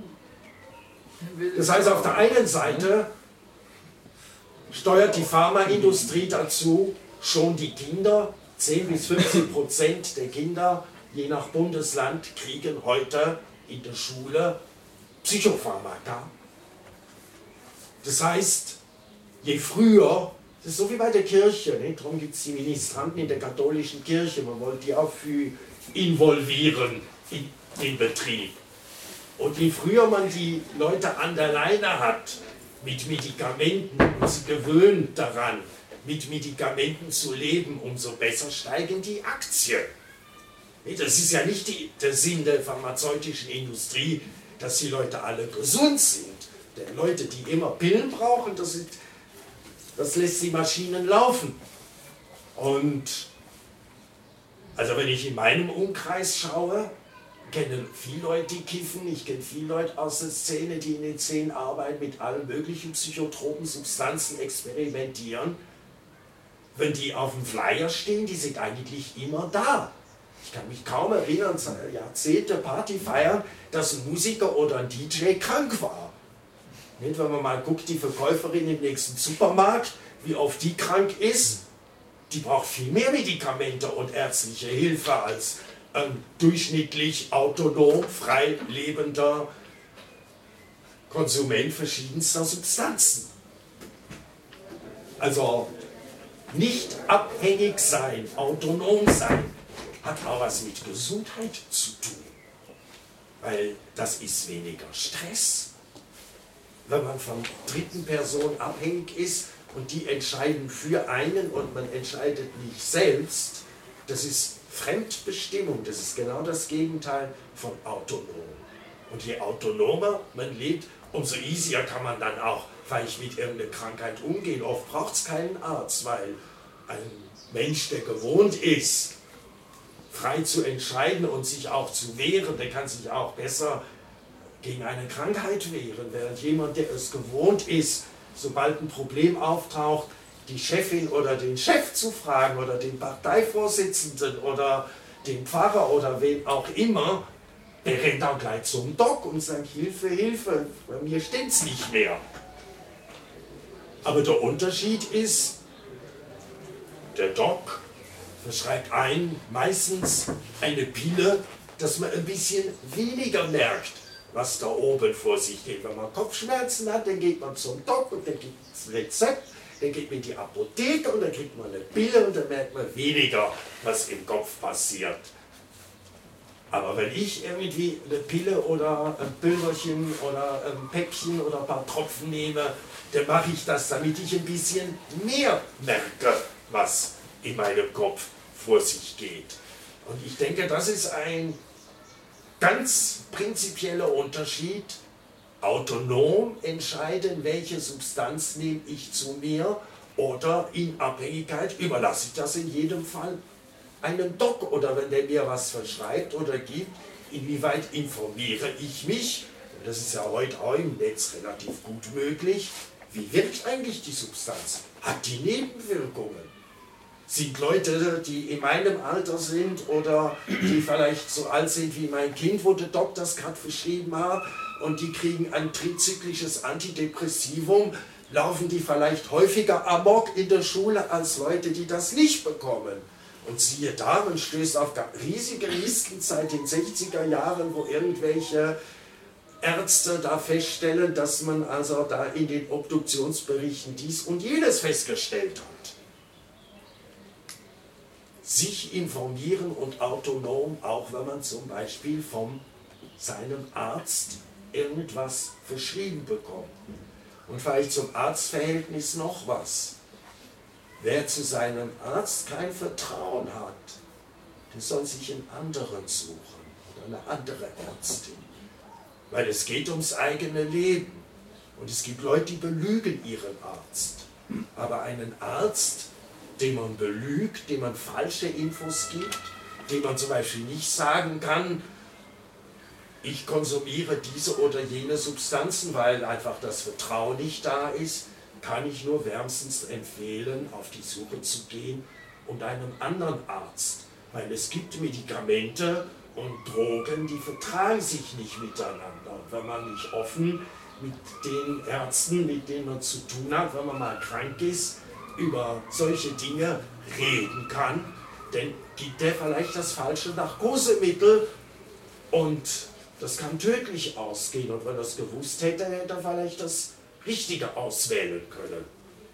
Speaker 1: Das heißt, auf der einen Seite steuert die Pharmaindustrie dazu, schon die Kinder, zehn bis fünfzehn Prozent der Kinder, je nach Bundesland, kriegen heute in der Schule Psychopharmaka. Das heißt, je früher, das ist so wie bei der Kirche, ne? Darum gibt es die Ministranten in der katholischen Kirche, man wollte die auch für involvieren in den Betrieb. Und je früher man die Leute an der Leine hat mit Medikamenten und sie gewöhnt daran, mit Medikamenten zu leben, umso besser steigen die Aktien. Das ist ja nicht die, der Sinn der pharmazeutischen Industrie, dass die Leute alle gesund sind. Denn Leute, die immer Pillen brauchen, das, sind, das lässt die Maschinen laufen. Und also wenn ich in meinem Umkreis schaue, kenne viele Leute, die kiffen, ich kenne viele Leute aus der Szene, die in den Szenen arbeiten, mit allen möglichen psychotropen Substanzen experimentieren. Wenn die auf dem Flyer stehen, die sind eigentlich immer da. Ich kann mich kaum erinnern, Jahrzehnte Party feiern, dass ein Musiker oder ein D J krank war. Nicht, wenn man mal guckt, die Verkäuferin im nächsten Supermarkt, wie oft die krank ist, die braucht viel mehr Medikamente und ärztliche Hilfe als ein durchschnittlich autonom, frei lebender Konsument verschiedenster Substanzen. Also nicht abhängig sein, autonom sein, hat auch was mit Gesundheit zu tun. Weil das ist weniger Stress. Wenn man von dritten Personen abhängig ist und die entscheiden für einen und man entscheidet nicht selbst, das ist Fremdbestimmung, das ist genau das Gegenteil von autonom. Und je autonomer man lebt, umso easier kann man dann auch vielleicht mit irgendeiner Krankheit umgehen. Oft braucht es keinen Arzt, weil ein Mensch, der gewohnt ist, frei zu entscheiden und sich auch zu wehren, der kann sich auch besser gegen eine Krankheit wehren, während jemand, der es gewohnt ist, sobald ein Problem auftaucht, die Chefin oder den Chef zu fragen oder den Parteivorsitzenden oder den Pfarrer oder wen auch immer, der rennt auch gleich zum Doc und sagt, Hilfe, Hilfe, bei mir steht's nicht mehr. Aber der Unterschied ist, der Doc verschreibt ein, meistens eine Pille, dass man ein bisschen weniger merkt, was da oben vor sich geht. Wenn man Kopfschmerzen hat, dann geht man zum Doc und dann gibt es ein Rezept, dann geht man in die Apotheke und dann kriegt man eine Pille und dann merkt man weniger, was im Kopf passiert. Aber wenn ich irgendwie eine Pille oder ein Pülverchen oder ein Päckchen oder ein paar Tropfen nehme, dann mache ich das, damit ich ein bisschen mehr merke, was in meinem Kopf vor sich geht. Und ich denke, das ist ein ganz prinzipieller Unterschied. Autonom entscheiden, welche Substanz nehme ich zu mir, oder in Abhängigkeit überlasse ich das in jedem Fall einem Doc, oder wenn der mir was verschreibt oder gibt, inwieweit informiere ich mich, das ist ja heute auch im Netz relativ gut möglich, wie wirkt eigentlich die Substanz? Hat die Nebenwirkungen? Sind Leute, die in meinem Alter sind oder die vielleicht so alt sind wie mein Kind, wo der Doc das gerade verschrieben hat, und die kriegen ein trizyklisches Antidepressivum, laufen die vielleicht häufiger amok in der Schule als Leute, die das nicht bekommen. Und siehe da, man stößt auf riesige Listen seit den sechziger Jahren, wo irgendwelche Ärzte da feststellen, dass man also da in den Obduktionsberichten dies und jenes festgestellt hat. Sich informieren und autonom, auch wenn man zum Beispiel von seinem Arzt irgendwas verschrieben bekommen. Und vielleicht zum Arztverhältnis noch was. Wer zu seinem Arzt kein Vertrauen hat, der soll sich einen anderen suchen oder eine andere Ärztin. Weil es geht ums eigene Leben. Und es gibt Leute, die belügen ihren Arzt. Aber einen Arzt, den man belügt, dem man falsche Infos gibt, dem man zum Beispiel nicht sagen kann, ich konsumiere diese oder jene Substanzen, weil einfach das Vertrauen nicht da ist, kann ich nur wärmstens empfehlen, auf die Suche zu gehen und einem anderen Arzt. Weil es gibt Medikamente und Drogen, die vertragen sich nicht miteinander. Und wenn man nicht offen mit den Ärzten, mit denen man zu tun hat, wenn man mal krank ist, über solche Dinge reden kann, dann gibt er vielleicht das falsche Narkosemittel und das kann tödlich ausgehen. Und wenn er es gewusst hätte, hätte er vielleicht das Richtige auswählen können.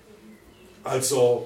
Speaker 1: Also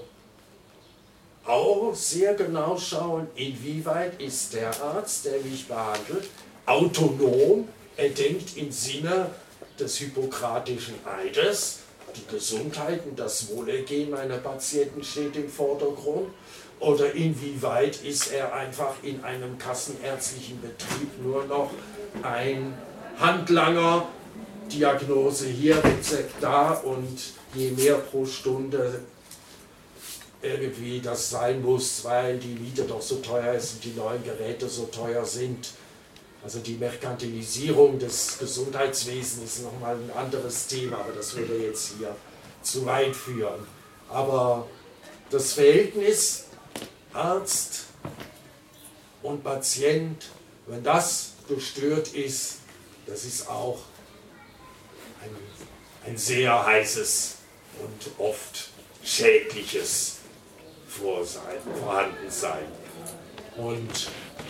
Speaker 1: auch sehr genau schauen, inwieweit ist der Arzt, der mich behandelt, autonom, er denkt im Sinne des Hippokratischen Eides, die Gesundheit und das Wohlergehen meiner Patienten steht im Vordergrund, oder inwieweit ist er einfach in einem kassenärztlichen Betrieb nur noch ein Handlanger, Diagnose hier, Rezept da und je mehr pro Stunde irgendwie das sein muss, weil die Miete doch so teuer ist und die neuen Geräte so teuer sind. Also die Merkantilisierung des Gesundheitswesens ist nochmal ein anderes Thema, aber das würde jetzt hier zu weit führen. Aber das Verhältnis Arzt und Patient, wenn das gestört ist, das ist auch ein, ein sehr heißes und oft schädliches Vorsein, Vorhandensein. Und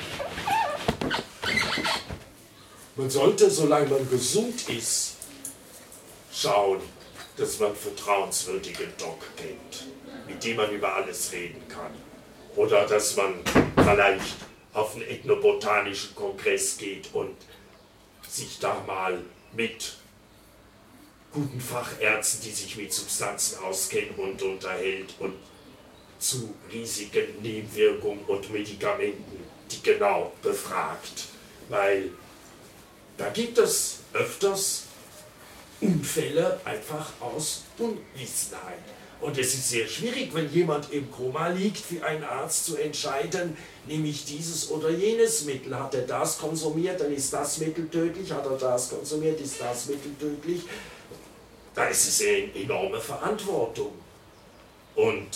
Speaker 1: man sollte, solange man gesund ist, schauen, dass man vertrauenswürdige Doc kennt, mit dem man über alles reden kann. Oder dass man vielleicht auf einen ethnobotanischen Kongress geht und sich da mal mit guten Fachärzten, die sich mit Substanzen auskennen, und unterhält und zu Risiken, Nebenwirkungen und Medikamenten, die genau befragt. Weil da gibt es öfters Unfälle einfach aus Unwissenheit. Und es ist sehr schwierig, wenn jemand im Koma liegt, für einen Arzt zu entscheiden, nehme ich dieses oder jenes Mittel. Hat er das konsumiert, dann ist das Mittel tödlich. Hat er das konsumiert, ist das Mittel tödlich. Da ist es eine enorme Verantwortung. Und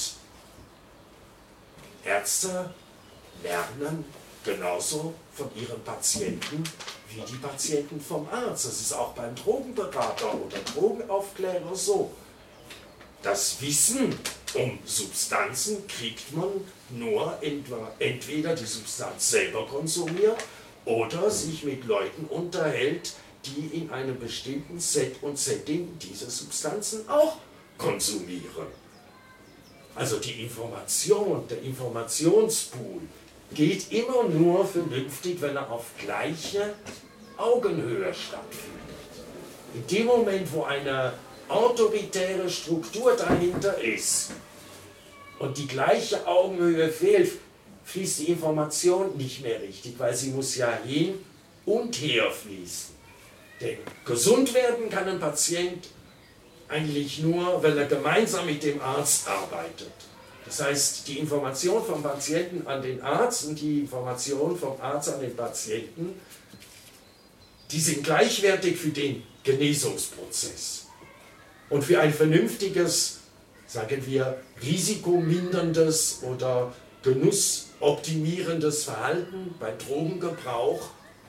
Speaker 1: Ärzte lernen genauso von ihren Patienten wie die Patienten vom Arzt. Das ist auch beim Drogenberater oder Drogenaufklärer so. Das Wissen um Substanzen kriegt man nur entweder die Substanz selber konsumiert oder sich mit Leuten unterhält, die in einem bestimmten Set und Setting diese Substanzen auch konsumieren. Also die Information, der Informationspool geht immer nur vernünftig, wenn er auf gleicher Augenhöhe stattfindet. In dem Moment, wo eine autoritäre Struktur dahinter ist und die gleiche Augenhöhe fehlt, fließt die Information nicht mehr richtig, weil sie muss ja hin und her fließen. Denn gesund werden kann ein Patient eigentlich nur, wenn er gemeinsam mit dem Arzt arbeitet. Das heißt, die Information vom Patienten an den Arzt und die Information vom Arzt an den Patienten, die sind gleichwertig für den Genesungsprozess. Und für ein vernünftiges, sagen wir, risikominderndes oder genussoptimierendes Verhalten bei Drogengebrauch,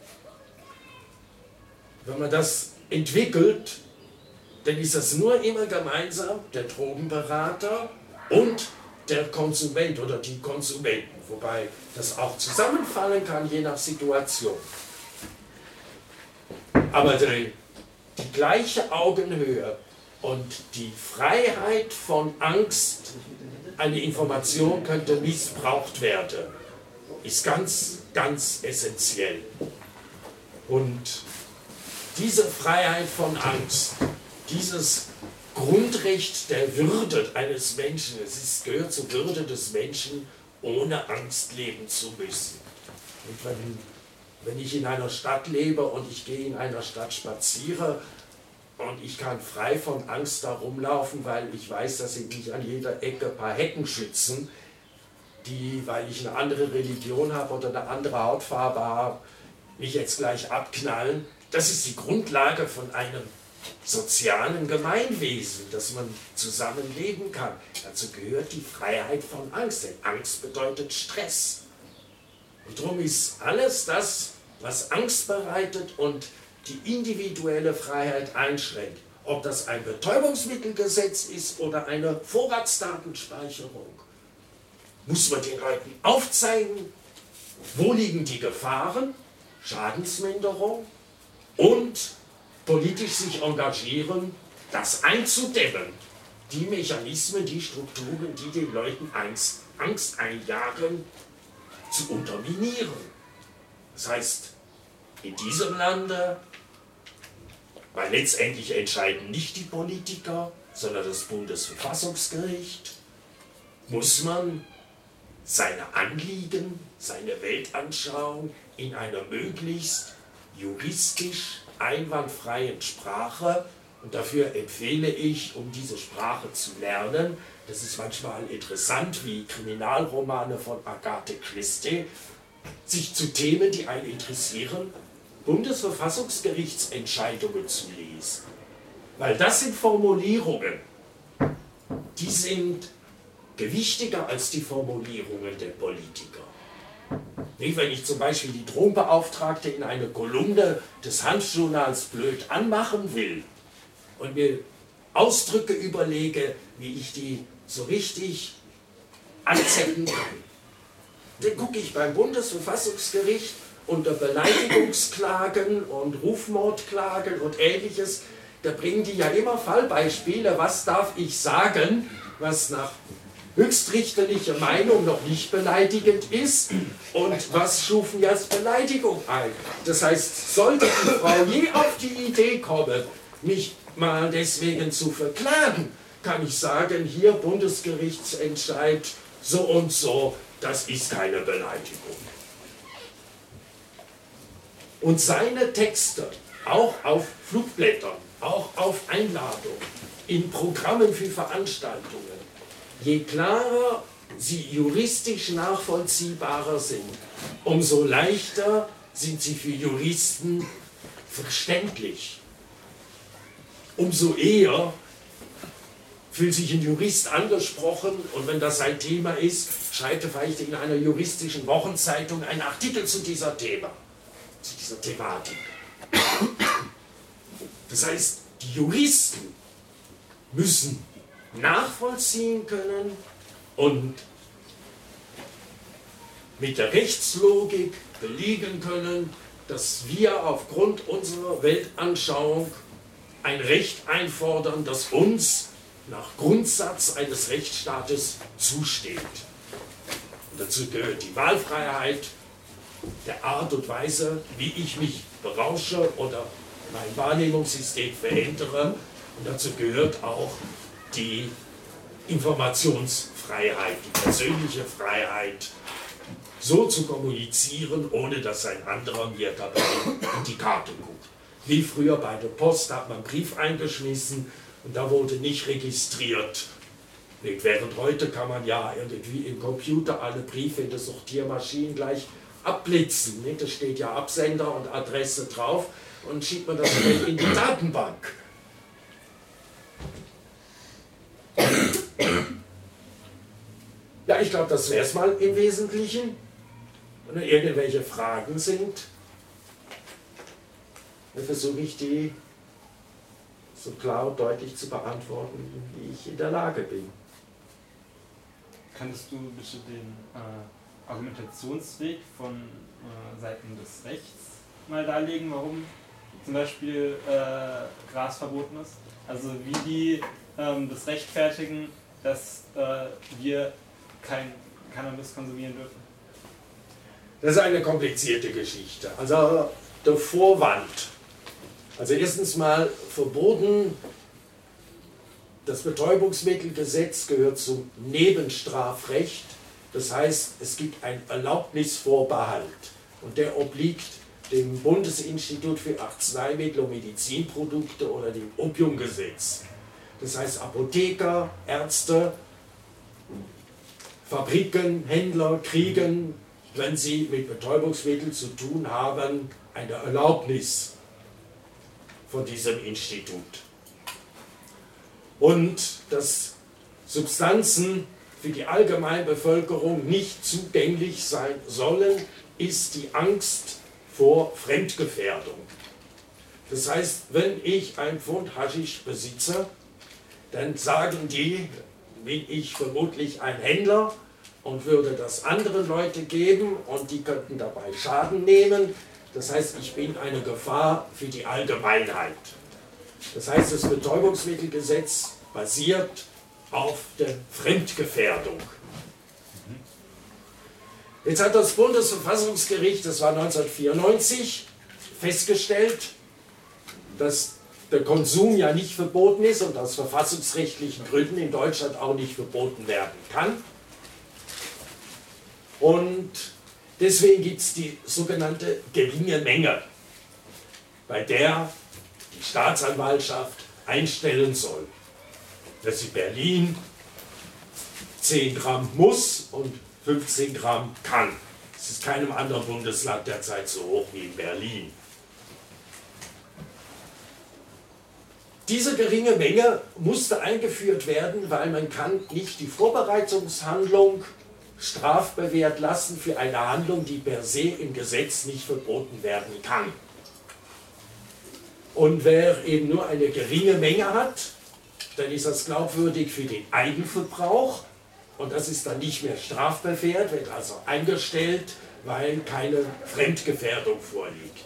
Speaker 1: wenn man das entwickelt, dann ist das nur immer gemeinsam der Drogenberater und der Konsument oder die Konsumenten, wobei das auch zusammenfallen kann, je nach Situation. Aber die, die gleiche Augenhöhe und die Freiheit von Angst, eine Information könnte missbraucht werden, ist ganz, ganz essentiell. Und diese Freiheit von Angst, dieses Grundrecht der Würde eines Menschen, es ist, gehört zur Würde des Menschen, ohne Angst leben zu müssen. Und wenn, wenn ich in einer Stadt lebe und ich gehe in einer Stadt spaziere und ich kann frei von Angst da rumlaufen, weil ich weiß, dass sie mich an jeder Ecke ein paar Hecken schützen, die, weil ich eine andere Religion habe oder eine andere Hautfarbe habe, mich jetzt gleich abknallen. Das ist die Grundlage von einem sozialen Gemeinwesen, dass man zusammenleben kann. Dazu gehört die Freiheit von Angst, denn Angst bedeutet Stress. Und darum ist alles das, was Angst bereitet und die individuelle Freiheit einschränkt, ob das ein Betäubungsmittelgesetz ist oder eine Vorratsdatenspeicherung, muss man den Leuten aufzeigen, wo liegen die Gefahren, Schadensminderung und politisch sich engagieren, das einzudämmen. Die Mechanismen, die Strukturen, die den Leuten Angst, Angst einjagen, zu unterminieren. Das heißt, in diesem Lande, weil letztendlich entscheiden nicht die Politiker, sondern das Bundesverfassungsgericht, muss man seine Anliegen, seine Weltanschauung in einer möglichst juristisch einwandfreien Sprache, und dafür empfehle ich, um diese Sprache zu lernen, das ist manchmal interessant, wie Kriminalromane von Agathe Christie, sich zu Themen, die einen interessieren, Bundesverfassungsgerichtsentscheidungen zu lesen. Weil das sind Formulierungen, die sind gewichtiger als die Formulierungen der Politiker. Nicht, wenn ich zum Beispiel die Drohnenbeauftragte in eine Kolumne des Hanfjournals blöd anmachen will und mir Ausdrücke überlege, wie ich die so richtig anzetten kann, dann gucke ich beim Bundesverfassungsgericht unter Beleidigungsklagen und Rufmordklagen und Ähnliches, da bringen die ja immer Fallbeispiele, was darf ich sagen, was nach höchstrichterliche Meinung noch nicht beleidigend ist und was stufen ja als Beleidigung ein. Das heißt, sollte die Frau je auf die Idee kommen, mich mal deswegen zu verklagen, kann ich sagen, hier Bundesgerichtsentscheid so und so, das ist keine Beleidigung. Und seine Texte, auch auf Flugblättern, auch auf Einladung, in Programmen für Veranstaltungen, je klarer sie juristisch nachvollziehbarer sind, umso leichter sind sie für Juristen verständlich. Umso eher fühlt sich ein Jurist angesprochen und wenn das sein Thema ist, schreibt er vielleicht in einer juristischen Wochenzeitung einen Artikel zu dieser Thema, zu dieser Thematik. Das heißt, die Juristen müssen nachvollziehen können und mit der Rechtslogik belegen können, dass wir aufgrund unserer Weltanschauung ein Recht einfordern, das uns nach Grundsatz eines Rechtsstaates zusteht. Und dazu gehört die Wahlfreiheit, der Art und Weise, wie ich mich berausche oder mein Wahrnehmungssystem verändere. Und dazu gehört auch die Informationsfreiheit, die persönliche Freiheit, so zu kommunizieren, ohne dass ein anderer mir dabei in die Karte guckt. Wie früher bei der Post hat man einen Brief eingeschmissen und da wurde nicht registriert. Während heute kann man ja irgendwie im Computer alle Briefe in der Sortiermaschine gleich abblitzen. Da steht ja Absender und Adresse drauf und schiebt man das in die Datenbank. Ja, ich glaube, das wäre es mal im Wesentlichen. Wenn irgendwelche Fragen sind, dann versuche ich die so klar und deutlich zu beantworten, wie ich in der Lage bin.
Speaker 4: Könntest du bitte den äh, Argumentationsweg von äh, Seiten des Rechts mal darlegen, warum zum Beispiel äh, Gras verboten ist? Also wie die ähm, das rechtfertigen, dass äh, wir kein Cannabis konsumieren dürfen?
Speaker 1: Das ist eine komplizierte Geschichte. Also der Vorwand, Also erstens mal verboten, das Betäubungsmittelgesetz gehört zum Nebenstrafrecht. Das heißt, es gibt einen Erlaubnisvorbehalt und der obliegt dem Bundesinstitut für Arzneimittel und Medizinprodukte oder dem Opiumgesetz. Das heißt, Apotheker, Ärzte, Fabriken, Händler kriegen, wenn sie mit Betäubungsmitteln zu tun haben, eine Erlaubnis von diesem Institut. Und dass Substanzen für die Allgemeinbevölkerung nicht zugänglich sein sollen, ist die Angst vor Fremdgefährdung. Das heißt, wenn ich ein Pfund Haschisch besitze, dann sagen die, bin ich vermutlich ein Händler und würde das anderen Leute geben und die könnten dabei Schaden nehmen. Das heißt, ich bin eine Gefahr für die Allgemeinheit. Das heißt, das Betäubungsmittelgesetz basiert auf der Fremdgefährdung. Jetzt hat das Bundesverfassungsgericht, das war neunzehnhundertvierundneunzig, festgestellt, dass der Konsum ja nicht verboten ist und aus verfassungsrechtlichen Gründen in Deutschland auch nicht verboten werden kann. Und deswegen gibt es die sogenannte geringe Menge, bei der die Staatsanwaltschaft einstellen soll, dass in Berlin zehn Gramm muss und fünfzehn Gramm kann. Es ist keinem anderen Bundesland derzeit so hoch wie in Berlin. Diese geringe Menge musste eingeführt werden, weil man kann nicht die Vorbereitungshandlung strafbewehrt lassen für eine Handlung, die per se im Gesetz nicht verboten werden kann. Und wer eben nur eine geringe Menge hat, dann ist das glaubwürdig für den Eigenverbrauch und das ist dann nicht mehr strafbewehrt, wird also eingestellt, weil keine Fremdgefährdung vorliegt.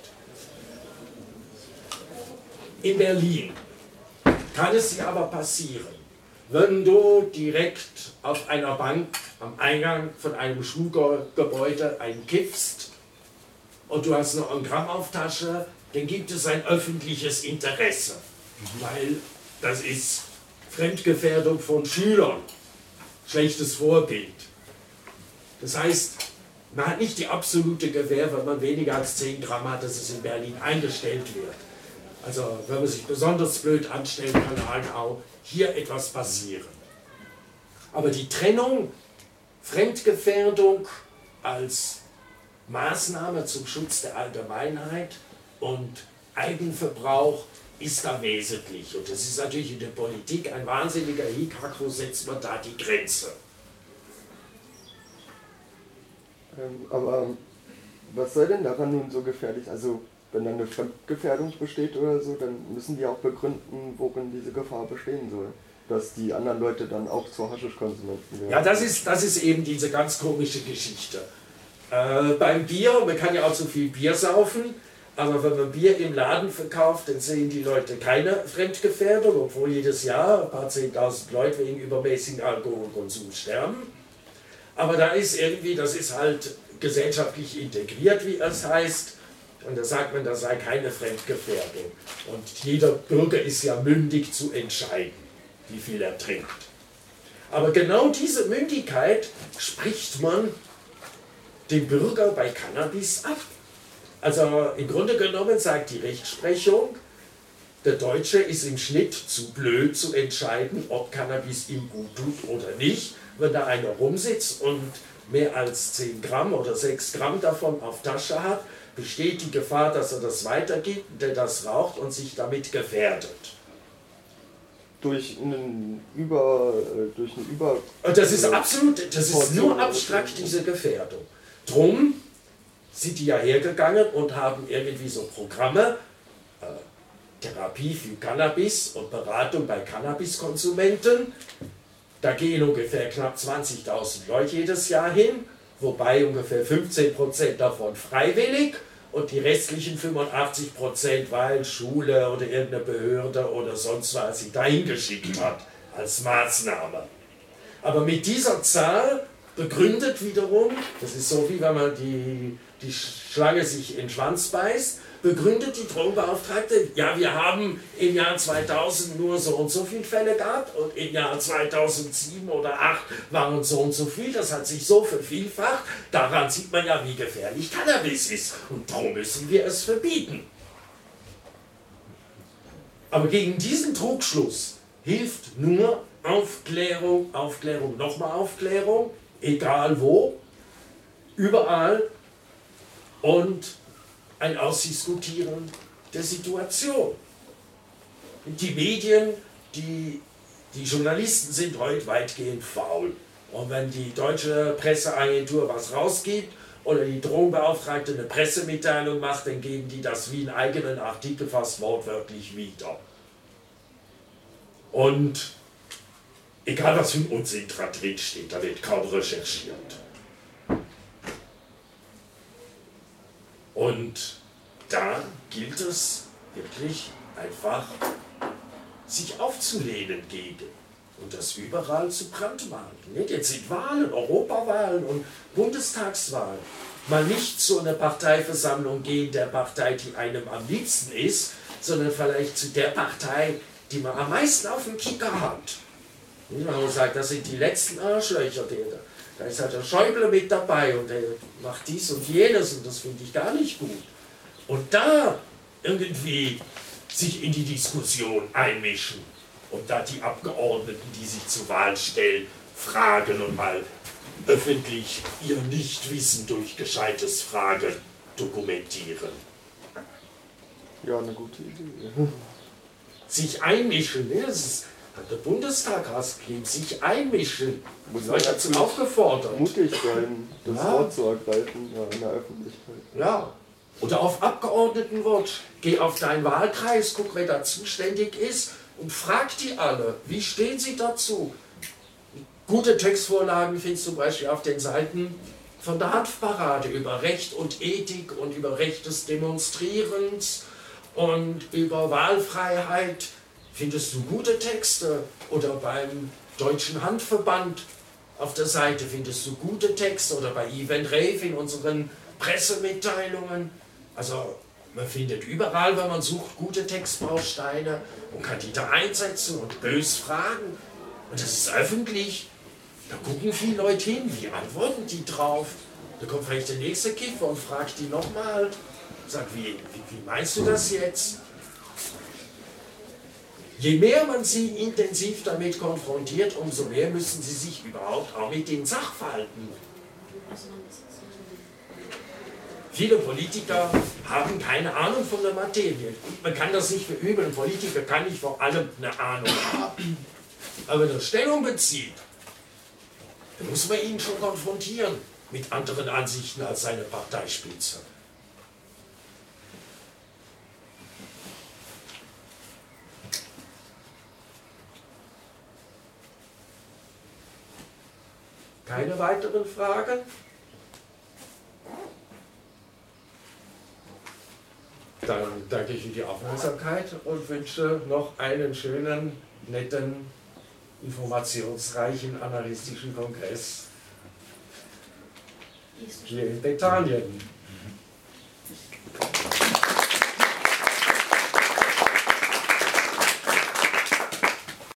Speaker 1: In Berlin kann es dir aber passieren, wenn du direkt auf einer Bank am Eingang von einem Schulgebäude einen kippst und du hast noch ein Gramm auf Tasche, dann gibt es ein öffentliches Interesse, weil das ist Fremdgefährdung von Schülern, schlechtes Vorbild. Das heißt, man hat nicht die absolute Gewähr, wenn man weniger als zehn Gramm hat, dass es in Berlin eingestellt wird. Also wenn man sich besonders blöd anstellt, kann auch hier etwas passieren. Aber die Trennung Fremdgefährdung als Maßnahme zum Schutz der Allgemeinheit und Eigenverbrauch ist da wesentlich. Und das ist natürlich in der Politik ein wahnsinniger Hickhack, wo setzt man da die Grenze?
Speaker 5: Ähm, aber was sei denn daran nun so gefährlich? Also wenn dann eine Fremdgefährdung besteht oder so, dann müssen die auch begründen, worin diese Gefahr bestehen soll. Dass die anderen Leute dann auch zu Haschischkonsumenten werden.
Speaker 1: Ja, das ist, das ist eben diese ganz komische Geschichte. Äh, beim Bier, man kann ja auch zu viel Bier saufen, aber wenn man Bier im Laden verkauft, dann sehen die Leute keine Fremdgefährdung, obwohl jedes Jahr ein paar zehntausend Leute wegen übermäßigen Alkoholkonsum sterben. Aber da ist irgendwie, das ist halt gesellschaftlich integriert, wie es heißt, und da sagt man, da sei keine Fremdgefährdung. Und jeder Bürger ist ja mündig zu entscheiden, wie viel er trinkt. Aber genau diese Mündigkeit spricht man dem Bürger bei Cannabis ab. Also im Grunde genommen sagt die Rechtsprechung, der Deutsche ist im Schnitt zu blöd zu entscheiden, ob Cannabis ihm gut tut oder nicht. Wenn da einer rumsitzt und mehr als zehn Gramm oder sechs Gramm davon auf Tasche hat, besteht die Gefahr, dass er das weitergibt, der das raucht und sich damit gefährdet.
Speaker 5: Durch einen Über... durch einen Über...
Speaker 1: Und das ist absolut, das ist nur abstrakt, diese Gefährdung. Drum sind die ja hergegangen und haben irgendwie so Programme, äh, Therapie für Cannabis und Beratung bei Cannabiskonsumenten. Da gehen ungefähr knapp zwanzigtausend Leute jedes Jahr hin, wobei ungefähr fünfzehn Prozent davon freiwillig und die restlichen fünfundachtzig Prozent, weil Schule oder irgendeine Behörde oder sonst was sie dahin geschickt hat als Maßnahme. Aber mit dieser Zahl begründet wiederum, das ist so wie wenn man die, die Schlange sich in den Schwanz beißt, begründet die Drogenbeauftragte, ja, wir haben im Jahr zweitausend nur so und so viele Fälle gehabt und im Jahr zweitausendsieben oder zweitausendacht waren so und so viel, das hat sich so vervielfacht, daran sieht man ja, wie gefährlich Cannabis ist und darum müssen wir es verbieten. Aber gegen diesen Trugschluss hilft nur Aufklärung, Aufklärung, nochmal Aufklärung, egal wo, überall und ein Ausdiskutieren der Situation. Die Medien, die, die Journalisten sind heute weitgehend faul. Und wenn die deutsche Presseagentur was rausgibt oder die Drogenbeauftragte eine Pressemitteilung macht, dann geben die das wie einen eigenen Artikel fast wortwörtlich wieder. Und egal was für ein Unsinn da drin steht, da wird kaum recherchiert. Und da gilt es wirklich einfach, sich aufzulehnen gegen und das überall zu brandmarken. Jetzt sind Wahlen, Europawahlen und Bundestagswahlen. Mal nicht zu einer Parteiversammlung gehen der Partei, die einem am liebsten ist, sondern vielleicht zu der Partei, die man am meisten auf dem Kicker hat. Und man sagt, das sind die letzten Arschlöcher, der, da ist halt der Schäuble mit dabei und der macht dies und jenes und das finde ich gar nicht gut. Und da irgendwie sich in die Diskussion einmischen und da die Abgeordneten, die sich zur Wahl stellen, fragen und mal öffentlich ihr Nichtwissen durch gescheites Fragen dokumentieren.
Speaker 5: Ja, eine gute Idee.
Speaker 1: Sich einmischen, ne? Das ist, hat der Bundestag ausgegeben, sich einmischen. Muss man dazu aufgefordert.
Speaker 5: Mutig sein, das
Speaker 1: Ja.
Speaker 5: Wort zu ergreifen, ja, in der Öffentlichkeit.
Speaker 1: Ja. Oder auf Abgeordnetenwatch. Geh auf deinen Wahlkreis, guck, wer da zuständig ist und frag die alle, wie stehen sie dazu? Gute Textvorlagen findest du zum Beispiel auf den Seiten von der Hanfparade über Recht und Ethik und über Recht des Demonstrierens und über Wahlfreiheit. Findest du gute Texte? Oder beim Deutschen Handverband auf der Seite findest du gute Texte oder bei Event Rave in unseren Pressemitteilungen. Also man findet überall, wenn man sucht, gute Textbausteine und kann die da einsetzen und bös fragen. Und das ist öffentlich. Da gucken viele Leute hin, wie antworten die drauf? Da kommt vielleicht der nächste Kiffer und fragt die nochmal. Sagt, wie, wie, wie meinst du das jetzt? Je mehr man sie intensiv damit konfrontiert, umso mehr müssen sie sich überhaupt auch mit den Sachverhalten. Viele Politiker haben keine Ahnung von der Materie. Man kann das nicht verübeln. Ein Politiker kann nicht vor allem eine Ahnung haben. Aber wenn er Stellung bezieht, dann muss man ihn schon konfrontieren mit anderen Ansichten als seine Parteispitze. Keine weiteren Fragen? Dann danke ich für die Aufmerksamkeit und wünsche noch einen schönen, netten, informationsreichen, analytischen Kongress hier in Bethanien.